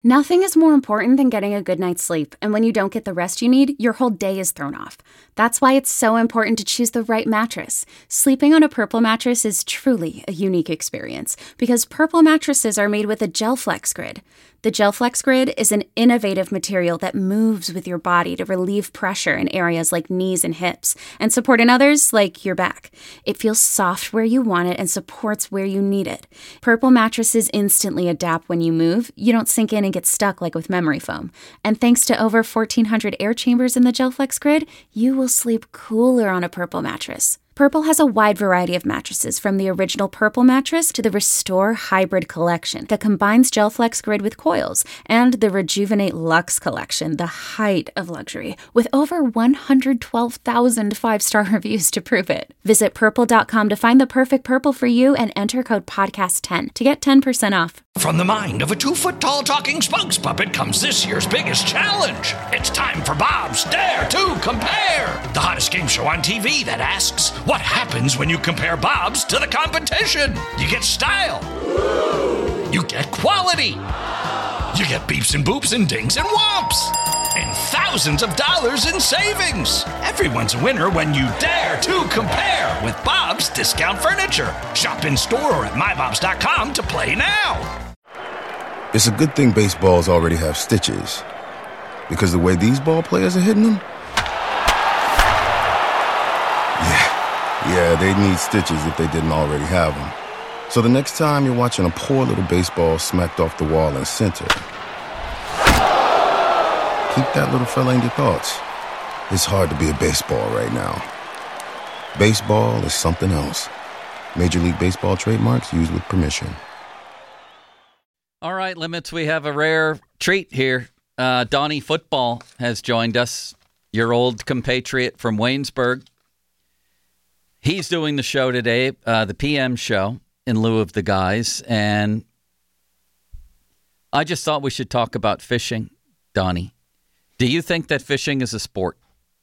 Nothing is more important than getting a good night's sleep, and when you don't get the rest you need, your whole day is thrown off. That's why it's so important to choose the right mattress. Sleeping on a Purple mattress is truly a unique experience, because Purple mattresses are made with a GelFlex Grid. The GelFlex Grid is an innovative material that moves with your body to relieve pressure in areas like knees and hips, and support in others like your back. It feels soft where you want it and supports where you need it. Purple mattresses instantly adapt when you move. You don't sink in and get stuck like with memory foam. And thanks to over 1,400 air chambers in the GelFlex Grid, you will sleep cooler on a Purple mattress. Purple has a wide variety of mattresses, from the original Purple mattress to the Restore Hybrid collection that combines GelFlex Grid with coils, and the Rejuvenate Luxe collection, the height of luxury, with over 112,000 five-star reviews to prove it. Visit purple.com to find the perfect Purple for you and enter code podcast10 to get 10% off. From the mind of a 2-foot-tall talking spokes puppet comes this year's biggest challenge. It's time for Bob's Dare to Compare, the hottest game show on TV that asks, what happens when you compare Bob's to the competition? You get style. You get quality. You get beeps and boops and dings and whomps. And thousands of dollars in savings. Everyone's a winner when you dare to compare with Bob's Discount Furniture. Shop in store or at mybobs.com to play now. It's a good thing baseballs already have stitches, because the way these ball players are hitting them, yeah, they need stitches if they didn't already have them. So the next time you're watching a poor little baseball smacked off the wall in center, keep that little fella in your thoughts. It's hard to be a baseball right now. Baseball is something else. Major League Baseball trademarks used with permission. All right, Limits, we have a rare treat here. Donnie Football has joined us, your old compatriot from Waynesburg. He's doing the show today, the PM show, in lieu of the guys. And I just thought we should talk about fishing, Donnie. Do you think that fishing is a sport?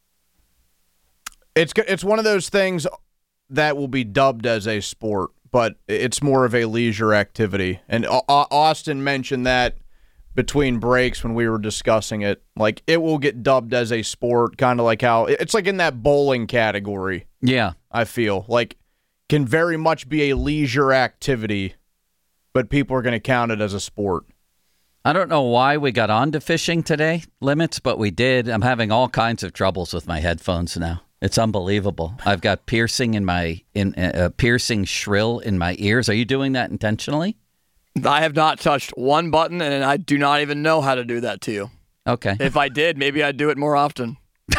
It's one of those things that will be dubbed as a sport, but it's more of a leisure activity. And Austin mentioned that between breaks when we were discussing it. Like, it will get dubbed as a sport, kind of like how it's like in that bowling category. Yeah. I feel like can very much be a leisure activity, but people are going to count it as a sport. I don't know why we got onto fishing today, Limits, but we did. I'm having all kinds of troubles with my headphones now. It's unbelievable. I've got piercing piercing shrill in my ears. Are you doing that intentionally? I have not touched one button, and I do not even know how to do that to you. Okay. If I did, maybe I'd do it more often.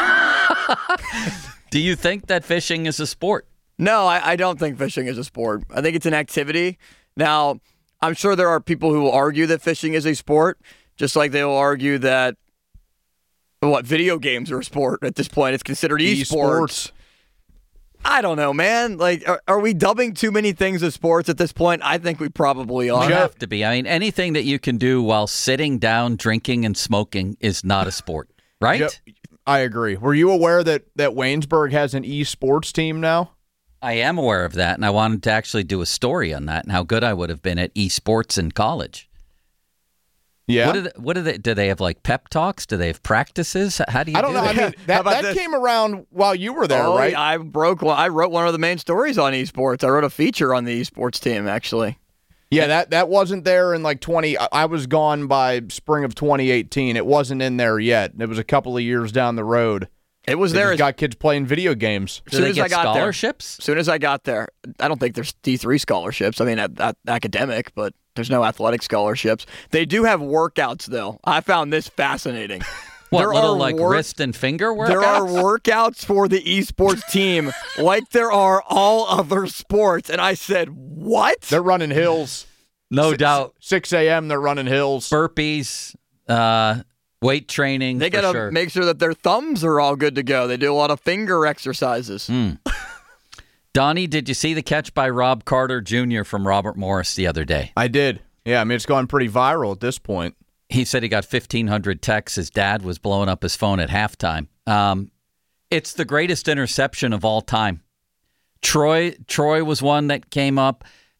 Do you think that fishing is a sport? No, I don't think fishing is a sport. I think it's an activity. Now, I'm sure there are people who will argue that fishing is a sport, just like they will argue that video games are a sport at this point. It's considered esports. I don't know, man. Like, are we dubbing too many things as sports at this point? I think we probably are. You have to be. I mean, anything that you can do while sitting down, drinking, and smoking is not a sport, right? Yep, I agree. Were you aware that Waynesburg has an esports team now? I am aware of that, and I wanted to actually do a story on that and how good I would have been at esports in college. Yeah. What do they have, like pep talks? Do they have practices? How do you? I don't know. That? I mean, that came around while you were there, right? I wrote one of the main stories on esports. I wrote a feature on the esports team, actually. Yeah, that wasn't there in like 20. I was gone by spring of 2018. It wasn't in there yet. It was a couple of years down the road. It was there. Got kids playing video games. Do they get scholarships? As soon as I got there, I don't think there's D3 scholarships. I mean, academic, but there's no athletic scholarships. They do have workouts, though. I found this fascinating. What, wrist and finger workouts? There are workouts for the esports team like there are all other sports. And I said, what? They're running hills. No doubt. 6 a.m., they're running hills. Burpees, weight training. They got to make sure that their thumbs are all good to go. They do a lot of finger exercises. Donnie, did you see the catch by Rob Carter Jr. from Robert Morris the other day? I did. Yeah, I mean, it's gone pretty viral at this point. He said he got 1,500 texts. His dad was blowing up his phone at halftime. It's the greatest interception of all time. Troy was one that came up.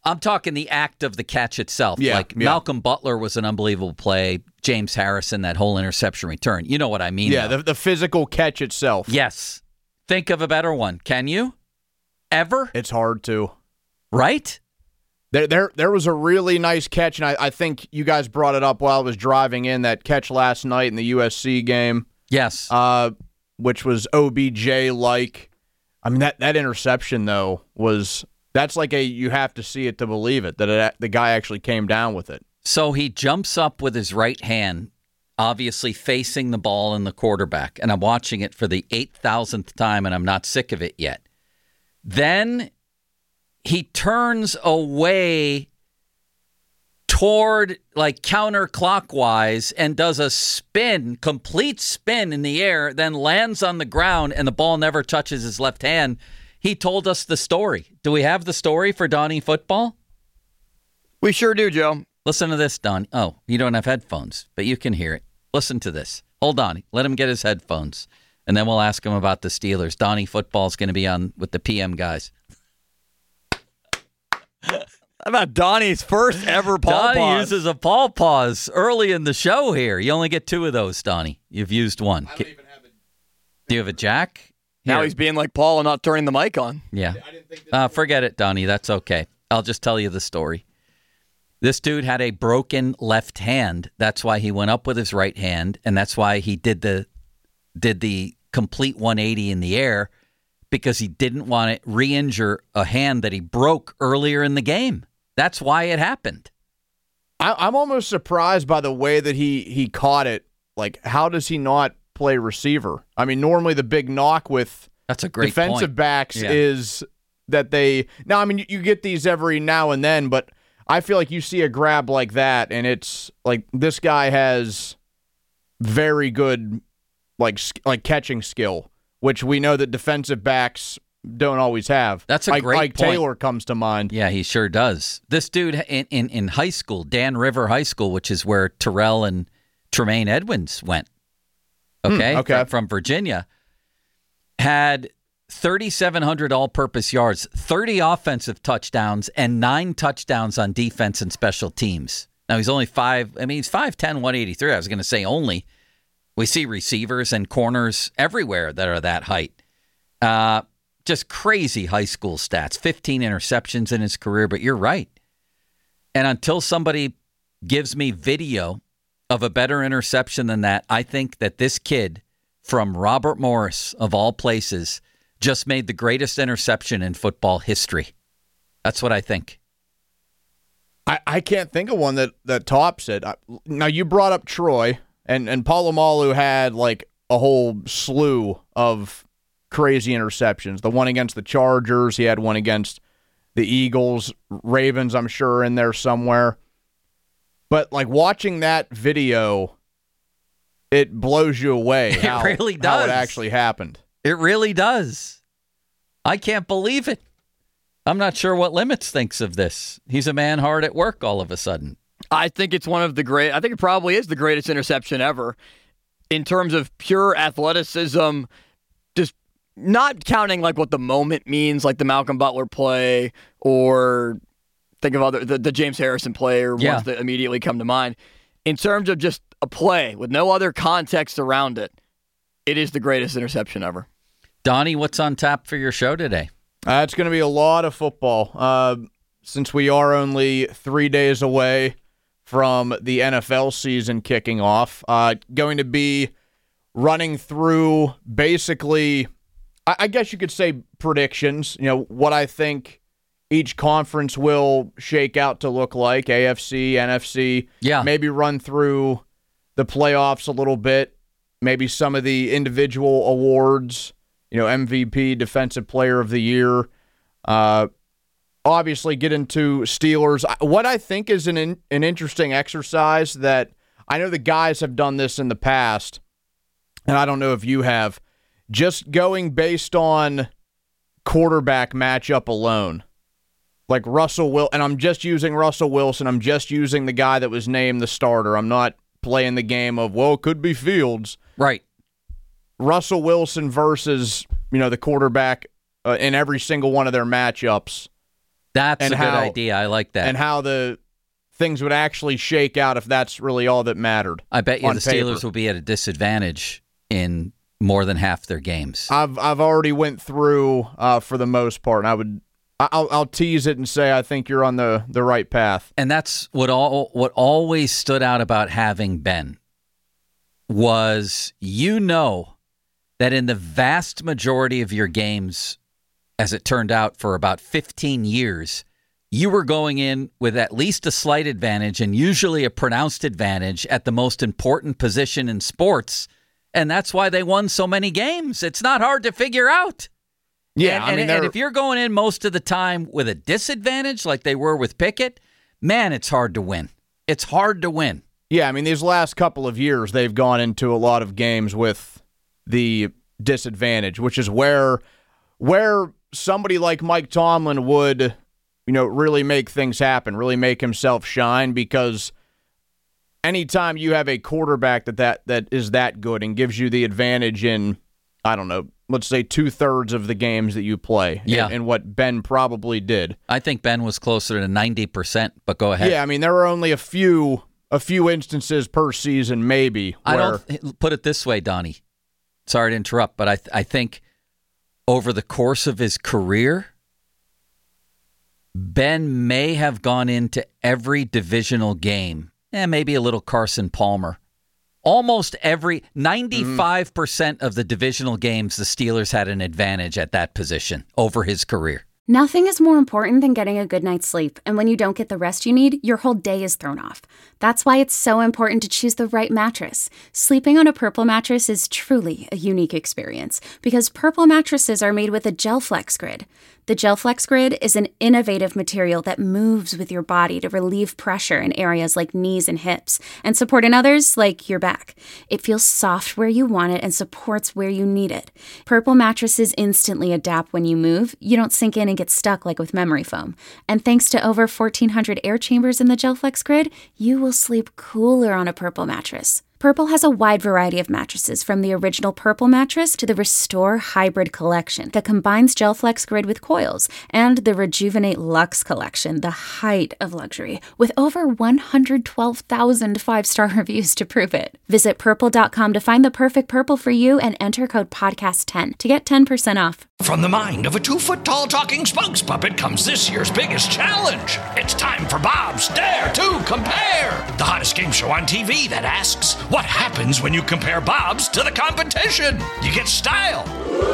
I'm talking the act of the catch itself. Yeah, like Malcolm Butler was an unbelievable play. James Harrison, that whole interception return. You know what I mean? Yeah, the physical catch itself. Yes. Think of a better one. Can you? Ever? It's hard to. Right? There was a really nice catch, and I think you guys brought it up while I was driving in, that catch last night in the USC game. Yes. Which was OBJ-like. I mean, that interception, though, that's like you have to see it to believe it, that the guy actually came down with it. So he jumps up with his right hand, obviously facing the ball and the quarterback, and I'm watching it for the 8,000th time, and I'm not sick of it yet. Then he turns away toward, like, counterclockwise and does a spin, complete spin in the air, then lands on the ground, and the ball never touches his left hand. He told us the story. Do we have the story for Donnie Football? We sure do, Joe. Listen to this, Don. Oh, you don't have headphones, but you can hear it. Listen to this. Hold on. Let him get his headphones, and then we'll ask him about the Steelers. Donnie Football's going to be on with the PM guys. How about Donnie's first ever paw Donnie pause? uses a paw pause early in the show here. You only get 2 of those, Donnie. You've used 1. I don't even have it. Do you have a jack? Now Here. he's being like Paul and not turning the mic on. Yeah. Forget it, Donnie. That's okay. I'll just tell you the story. This dude had a broken left hand. That's why he went up with his right hand, and that's why he did the complete 180 in the air, because he didn't want to re-injure a hand that he broke earlier in the game. That's why it happened. I'm almost surprised by the way that he caught it. Like, how does he not play receiver? I mean, normally the big knock with That's a great defensive point. backs Yeah. is that now, I mean, you get these every now and then, but I feel like you see a grab like that, and it's like this guy has very good like catching skill, which we know that defensive backs don't always have. That's a like, great Mike point. Taylor comes to mind. Yeah, he sure does. This dude in high school, Dan River High School, which is where Terrell and Tremaine Edmonds went, okay. From Virginia, had 3,700 all-purpose yards, 30 offensive touchdowns, and 9 touchdowns on defense and special teams. Now, he's only 5'10", 183. I was going to say only. We see receivers and corners everywhere that are that height. Just crazy high school stats. 15 interceptions in his career, but you're right. And until somebody gives me video of a better interception than that, I think that this kid from Robert Morris, of all places, just made the greatest interception in football history. That's what I think. I can't think of one that tops it. Now, you brought up Troy, and Polamalu had like a whole slew of crazy interceptions. The one against the Chargers, he had one against the Eagles, Ravens, I'm sure, in there somewhere. But like watching that video, it blows you away how it actually happened. It really does. I can't believe it. I'm not sure what Limits thinks of this. He's a man hard at work all of a sudden. I think it's I think it probably is the greatest interception ever in terms of pure athleticism, just not counting like what the moment means, like the Malcolm Butler play, or think of the James Harrison play, or ones that immediately come to mind. In terms of just a play with no other context around it, it is the greatest interception ever. Donnie, what's on tap for your show today? It's going to be a lot of football. Since we are only 3 days away from the NFL season kicking off, going to be running through basically, I guess you could say, predictions. You know, what I think each conference will shake out to look like, AFC, NFC. Yeah. Maybe run through the playoffs a little bit, maybe some of the individual awards, you know, MVP, Defensive Player of the Year. Obviously get into Steelers. What I think is an interesting exercise that I know the guys have done this in the past, and I don't know if you have, just going based on quarterback matchup alone. Like and I'm just using Russell Wilson. I'm just using the guy that was named the starter. I'm not playing the game of, well, it could be Fields. Right. Russell Wilson versus, you know, the quarterback in every single one of their matchups. That's a good idea. I like that. And how the things would actually shake out if that's really all that mattered. I bet you the paper. Steelers will be at a disadvantage in more than half their games. I've already went through for the most part, and I'll tease it and say I think you're on the right path. And that's what always stood out about having Ben was that in the vast majority of your games, as it turned out for about 15 years, you were going in with at least a slight advantage and usually a pronounced advantage at the most important position in sports. And that's why they won so many games. It's not hard to figure out. Yeah, and if you're going in most of the time with a disadvantage like they were with Pickett, man, it's hard to win. It's hard to win. Yeah, I mean, these last couple of years, they've gone into a lot of games with the disadvantage, which is where somebody like Mike Tomlin would, really make things happen, really make himself shine, because anytime you have a quarterback that is that good and gives you the advantage in, I don't know, let's say 2/3 of the games that you play, and what Ben probably did. I think Ben was closer to 90%, but go ahead. Yeah, I mean, there were only a few instances per season, maybe. I don't put it this way, Donnie. Sorry to interrupt, but I think over the course of his career, Ben may have gone into every divisional game, maybe a little Carson Palmer. Almost 95% of the divisional games, the Steelers had an advantage at that position over his career. Nothing is more important than getting a good night's sleep, and when you don't get the rest you need, your whole day is thrown off. That's why it's so important to choose the right mattress. Sleeping on a Purple mattress is truly a unique experience, because Purple mattresses are made with a GelFlex Grid. The GelFlex Grid is an innovative material that moves with your body to relieve pressure in areas like knees and hips, and support in others like your back. It feels soft where you want it and supports where you need it. Purple mattresses instantly adapt when you move. You don't sink in and get stuck like with memory foam. And thanks to over 1,400 air chambers in the GelFlex Grid, you will sleep cooler on a Purple mattress. Purple has a wide variety of mattresses, from the original Purple mattress to the Restore Hybrid collection that combines GelFlex Grid with coils, and the Rejuvenate Luxe collection, the height of luxury, with over 112,000 five-star reviews to prove it. Visit purple.com to find the perfect Purple for you and enter code podcast10 to get 10% off. From the mind of a 2-foot-tall talking spokes puppet comes this year's biggest challenge. It's time for Bob's Dare to Compare, the hottest game show on TV that asks, what happens when you compare Bob's to the competition? You get style.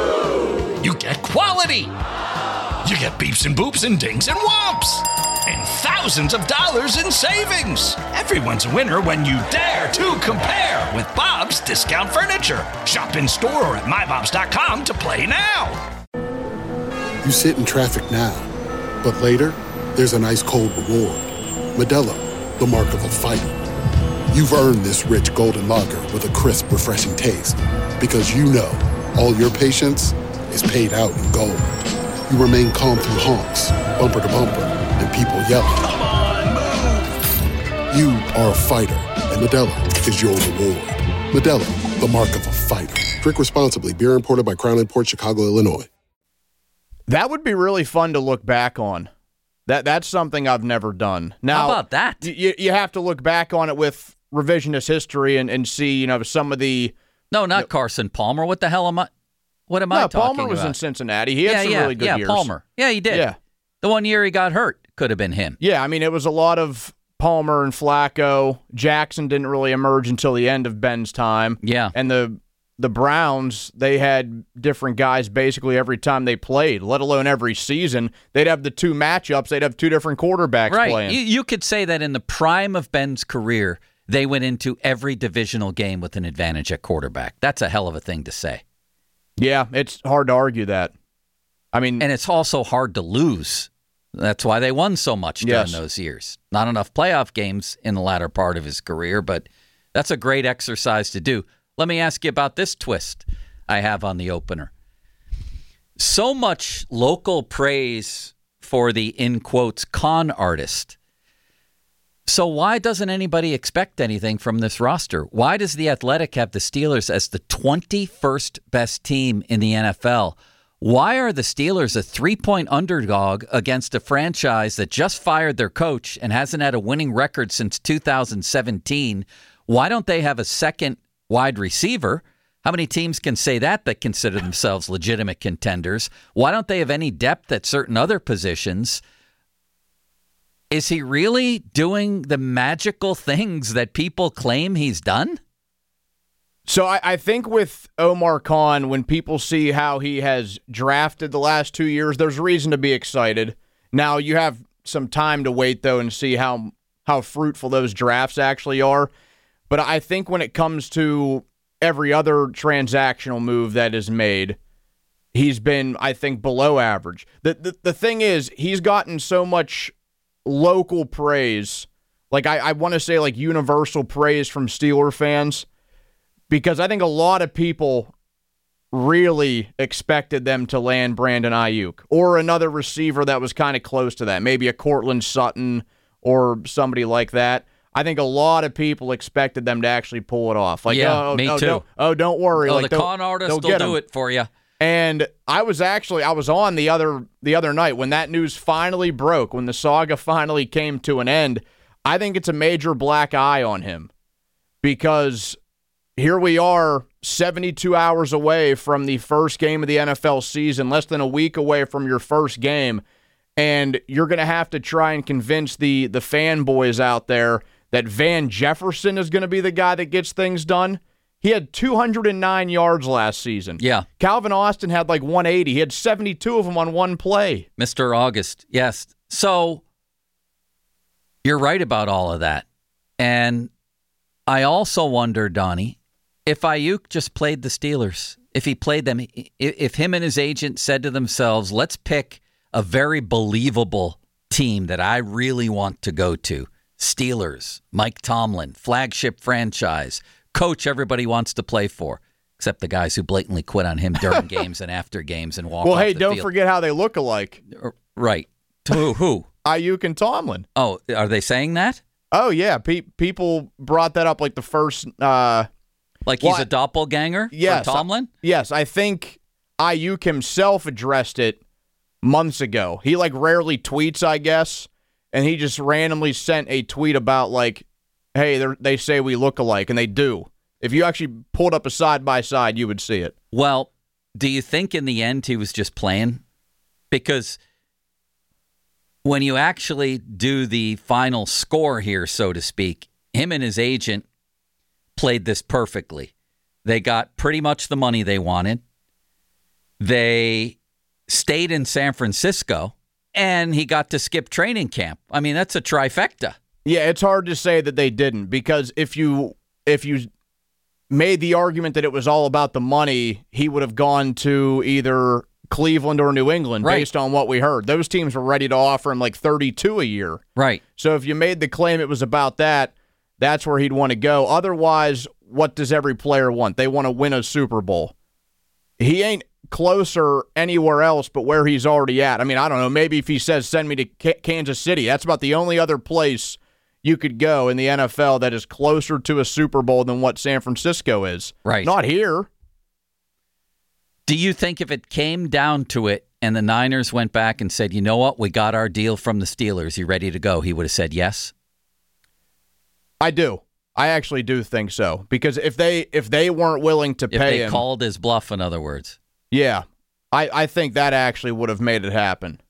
You get quality. You get beeps and boops and dings and whomps. And thousands of dollars in savings. Everyone's a winner when you dare to compare with Bob's Discount Furniture. Shop in store or at mybobs.com to play now. You sit in traffic now, but later, there's an ice-cold reward. Modelo, the mark of a fighter. You've earned this rich golden lager with a crisp, refreshing taste. Because you know, all your patience is paid out in gold. You remain calm through honks, bumper to bumper, and people yelling. Come on, move! You are a fighter, and Modelo is your reward. Modelo, the mark of a fighter. Drink responsibly. Beer imported by Crown Imports, Chicago, Illinois. That would be really fun to look back on. That's something I've never done. Now, how about that? You have to look back on it with revisionist history and see, some of the... No, not Carson Palmer. What the hell am I talking about? Palmer was in Cincinnati. He had some really good years. Yeah, Palmer. Yeah, he did. Yeah. The one year he got hurt could have been him. Yeah, I mean, it was a lot of Palmer and Flacco. Jackson didn't really emerge until the end of Ben's time. Yeah. And the Browns, they had different guys basically every time they played, let alone every season. They'd have the two matchups. They'd have two different quarterbacks playing. You could say that in the prime of Ben's career, they went into every divisional game with an advantage at quarterback. That's a hell of a thing to say. Yeah, it's hard to argue that. I mean, and it's also hard to lose. That's why they won so much during those years. Not enough playoff games in the latter part of his career, but that's a great exercise to do. Let me ask you about this twist I have on the opener. So much local praise for the, in quotes, con artist. So why doesn't anybody expect anything from this roster? Why does The Athletic have the Steelers as the 21st best team in the NFL? Why are the Steelers a 3-point underdog against a franchise that just fired their coach and hasn't had a winning record since 2017? Why don't they have a second wide receiver? How many teams can say that consider themselves legitimate contenders? Why don't they have any depth at certain other positions? Is he really doing the magical things that people claim he's done? So I think with Omar Khan, when people see how he has drafted the last 2 years, there's reason to be excited. Now, you have some time to wait, though, and see how fruitful those drafts actually are. But I think when it comes to every other transactional move that is made, he's been, I think, below average. The thing is, he's gotten so much local praise, like I want to say like universal praise from Steeler fans, because I think a lot of people really expected them to land Brandon Ayuk or another receiver that was kind of close to that, maybe a Cortland Sutton or somebody like that. I think a lot of people expected them to actually pull it off. Like, yeah, me too. Don't worry. Oh, like, the con artist will do it for you. And I was on the other night when that news finally broke, when the saga finally came to an end. I think it's a major black eye on him, because here we are 72 hours away from the first game of the NFL season, less than a week away from your first game, and you're going to have to try and convince the fanboys out there that Van Jefferson is going to be the guy that gets things done. He had 209 yards last season. Yeah. Calvin Austin had like 180. He had 72 of them on one play. Mr. August, yes. So you're right about all of that. And I also wonder, Donnie, if Ayuk just played the Steelers, if he played them, if him and his agent said to themselves, let's pick a very believable team that I really want to go to. Steelers, Mike Tomlin, flagship franchise, coach everybody wants to play for, except the guys who blatantly quit on him during games and after games and walk off the don't field. forget how they look alike. Right. Who? Ayuk and Tomlin. Oh, are they saying that? Oh, yeah. People brought that up like the first... he's a doppelganger for Tomlin? Yes, I think Ayuk himself addressed it months ago. He rarely tweets, I guess, and he just randomly sent a tweet about hey, they say we look alike, and they do. If you actually pulled up a side-by-side, you would see it. Well, do you think in the end he was just playing? Because when you actually do the final score here, so to speak, him and his agent played this perfectly. They got pretty much the money they wanted. They stayed in San Francisco, and he got to skip training camp. I mean, that's a trifecta. Yeah, it's hard to say that they didn't, because if you made the argument that it was all about the money, he would have gone to either Cleveland or New England, right, based on what we heard. Those teams were ready to offer him 32 a year. Right. So if you made the claim it was about that, that's where he'd want to go. Otherwise, what does every player want? They want to win a Super Bowl. He ain't closer anywhere else but where he's already at. I mean, I don't know. Maybe if he says, send me to Kansas City, that's about the only other place you could go in the NFL that is closer to a Super Bowl than what San Francisco is. Right. Not here. Do you think if it came down to it and the Niners went back and said, you know what, we got our deal from the Steelers, you ready to go, he would have said yes? I do. I actually do think so. Because if they weren't willing to pay him... If they called his bluff, in other words. Yeah. I think that actually would have made it happen.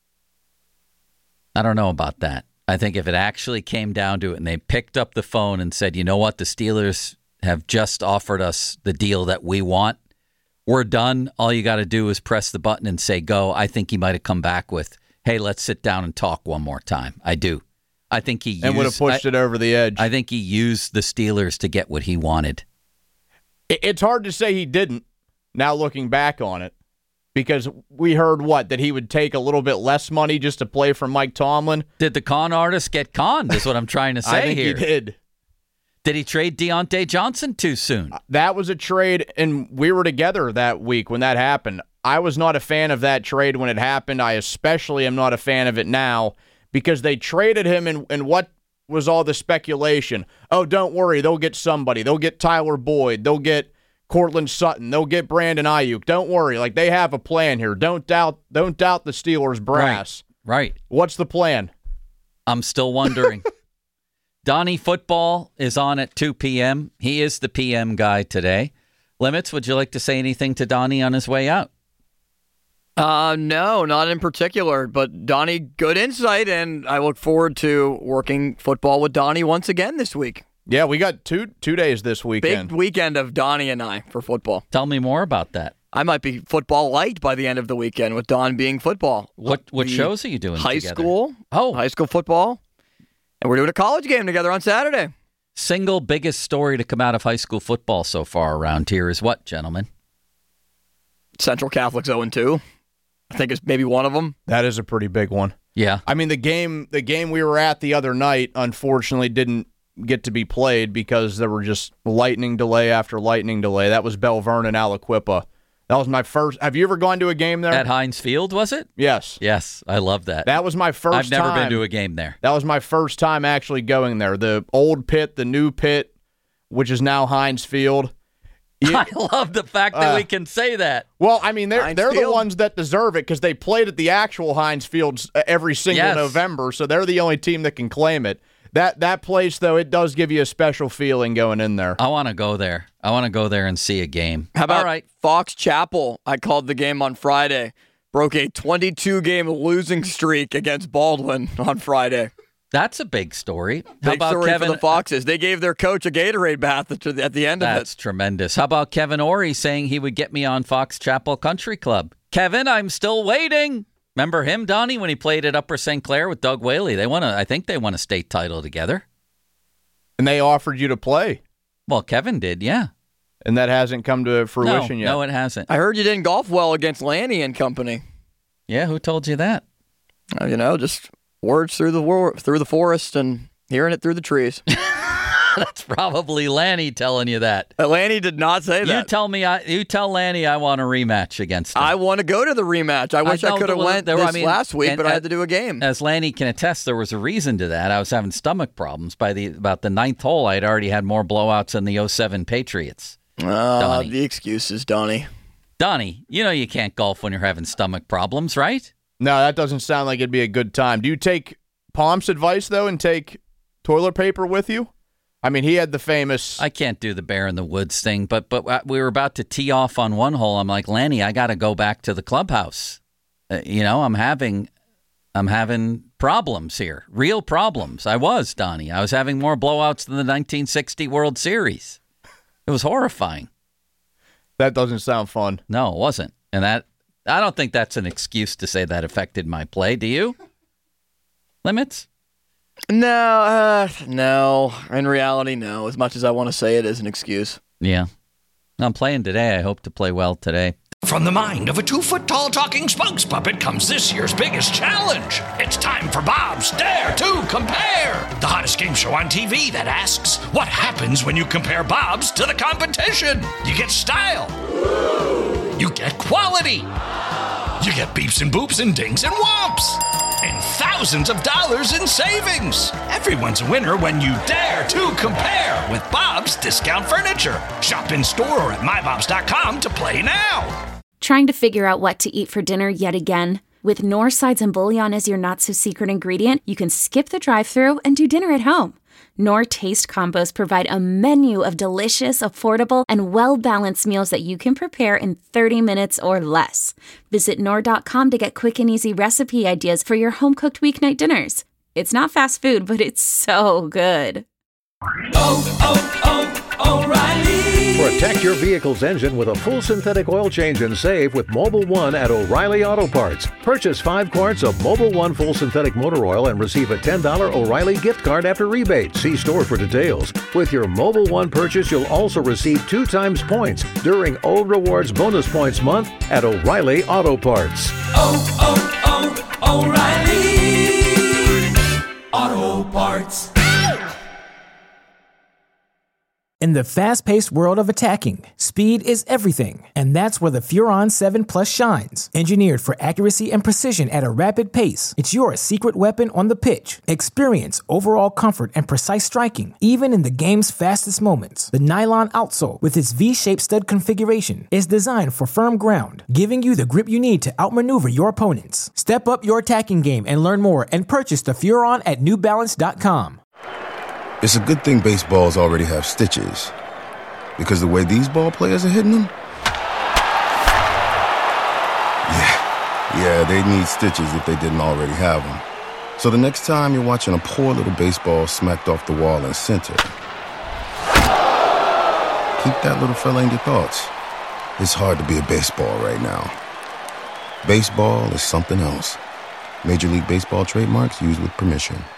I don't know about that. I think if it actually came down to it and they picked up the phone and said, you know what, the Steelers have just offered us the deal that we want, we're done. All you got to do is press the button and say go. I think he might have come back with, hey, let's sit down and talk one more time. I do. I think he would have pushed it over the edge. I think he used the Steelers to get what he wanted. It's hard to say he didn't, now looking back on it, because we heard that he would take a little bit less money just to play for Mike Tomlin. Did the con artist get conned, is what I'm trying to say I think here. He did. Did he trade Deontay Johnson too soon? That was a trade, and we were together that week when that happened. I was not a fan of that trade when it happened. I especially am not a fan of it now, because they traded him, and what was all the speculation? Oh, don't worry, they'll get somebody. They'll get Tyler Boyd. They'll get Cortland Sutton. They'll get Brandon Ayuk. Don't worry. Like, they have a plan here. Don't doubt the Steelers brass. Right. What's the plan? I'm still wondering. Donnie Football is on at 2 p.m. He is the PM guy today. Limits, would you like to say anything to Donnie on his way out? No, not in particular. But Donnie, good insight, and I look forward to working football with Donnie once again this week. Yeah, we got two days this weekend. Big weekend of Donnie and I for football. Tell me more about that. I might be football light by the end of the weekend with Don being football. What shows are you doing High together? school. Oh. High school football. And we're doing a college game together on Saturday. Single biggest story to come out of high school football so far around here is what, gentlemen? Central Catholic's 0-2. I think it's maybe one of them. That is a pretty big one. Yeah. I mean, the game we were at the other night, unfortunately, didn't get to be played because there were just lightning delay after lightning delay. That was Bell Vernon, Aliquippa. That was my first. Have you ever gone to a game there? At Heinz Field, was it? Yes. Yes, I love that. That was my first I've never time. been to a game there. That was my first time actually going there. The old pit, the new pit, which is now Heinz Field. I love the fact that we can say that. Well, I mean, they're the Field? ones that deserve it because they played at the actual Heinz Field every single November, so they're the only team that can claim it. That place, though, it does give you a special feeling going in there. I want to go there. I want to go there and see a game. How about All right. Fox Chapel? I called the game on Friday. Broke a 22-game losing streak against Baldwin on Friday. That's a big story. How Big about story Kevin? for the Foxes. They gave their coach a Gatorade bath at the end of That's it. tremendous. How about Kevin Ory saying he would get me on Fox Chapel Country Club? Kevin, I'm still waiting. Remember him, Donnie, when he played at Upper St. Clair with Doug Whaley? I think they won a state title together. And they offered you to play. Well, Kevin did, yeah. And that hasn't come to fruition yet. No, it hasn't. I heard you didn't golf well against Lanny and company. Yeah, who told you that? Just words through the forest and hearing it through the trees. That's probably Lanny telling you that. Lanny did not say that. You tell Lanny I want a rematch against him. I want to go to the rematch. I wish I could have went last week, but I had to do a game. As Lanny can attest, there was a reason to that. I was having stomach problems. About the ninth hole, I had already had more blowouts than the 07 Patriots. The excuses, Donnie. Donnie, you can't golf when you're having stomach problems, right? No, that doesn't sound like it'd be a good time. Do you take Palm's advice, though, and take toilet paper with you? I mean, he had the famous... I can't do the bear in the woods thing, but we were about to tee off on one hole. I'm like, Lanny, I got to go back to the clubhouse. I'm having problems here, real problems. I was, Donnie. I was having more blowouts than the 1960 World Series. It was horrifying. That doesn't sound fun. No, it wasn't. And I don't think that's an excuse to say that affected my play. Do you? Limits? No. In reality, no. As much as I want to say it is an excuse. Yeah. I'm playing today. I hope to play well today. From the mind of a 2-foot-tall talking spokes puppet comes this year's biggest challenge. It's time for Bob's Dare to Compare, the hottest game show on TV that asks, what happens when you compare Bob's to the competition? You get style. You get quality. You get beeps and boops and dings and whomps. And thousands of dollars in savings. Everyone's a winner when you dare to compare with Bob's Discount Furniture. Shop in store or at mybobs.com to play now. Trying to figure out what to eat for dinner yet again? With Knorr sides and bouillon as your not-so-secret ingredient, you can skip the drive-thru and do dinner at home. Knorr Taste Combos provide a menu of delicious, affordable, and well-balanced meals that you can prepare in 30 minutes or less. Visit Knorr.com to get quick and easy recipe ideas for your home-cooked weeknight dinners. It's not fast food, but it's so good. O'Reilly. Protect your vehicle's engine with a full synthetic oil change and save with Mobil 1 at O'Reilly Auto Parts. Purchase 5 quarts of Mobil 1 full synthetic motor oil and receive a $10 O'Reilly gift card after rebate. See store for details. With your Mobil 1 purchase, you'll also receive 2 times points during O Rewards Bonus Points Month at O'Reilly Auto Parts. O'Reilly Auto Parts. In the fast-paced world of attacking, speed is everything, and that's where the Furon 7 Plus shines. Engineered for accuracy and precision at a rapid pace, it's your secret weapon on the pitch. Experience overall comfort and precise striking, even in the game's fastest moments. The nylon outsole, with its V-shaped stud configuration, is designed for firm ground, giving you the grip you need to outmaneuver your opponents. Step up your attacking game and learn more and purchase the Furon at NewBalance.com. It's a good thing baseballs already have stitches, because the way these ball players are hitting them, yeah, they need stitches if they didn't already have them. So the next time you're watching a poor little baseball smacked off the wall in center, keep that little fella in your thoughts. It's hard to be a baseball right now. Baseball is something else. Major League Baseball trademarks used with permission.